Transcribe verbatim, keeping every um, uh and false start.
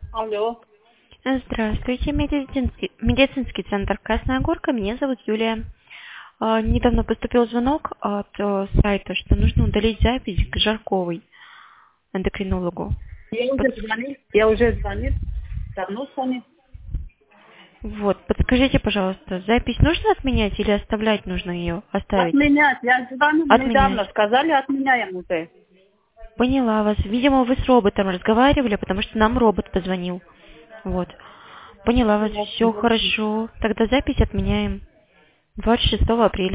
Алло. Здравствуйте, медицинский, медицинский центр Красная Горка. Меня зовут Юлия. А, Недавно поступил звонок от э, сайта, что нужно удалить запись к Жарковой, эндокринологу. Я Под- уже звонил. Я уже звонил. Давно звонил. Вот, подскажите, пожалуйста, запись нужно отменять или оставлять нужно ее? Оставить? Отменять. Я звонил Отменять. недавно. Сказали, отменяем уже. Поняла вас. Видимо, вы с роботом разговаривали, потому что нам робот позвонил. Вот. Поняла вас. Ясно, Все ясно. хорошо. Тогда запись отменяем. двадцать шестого апреля.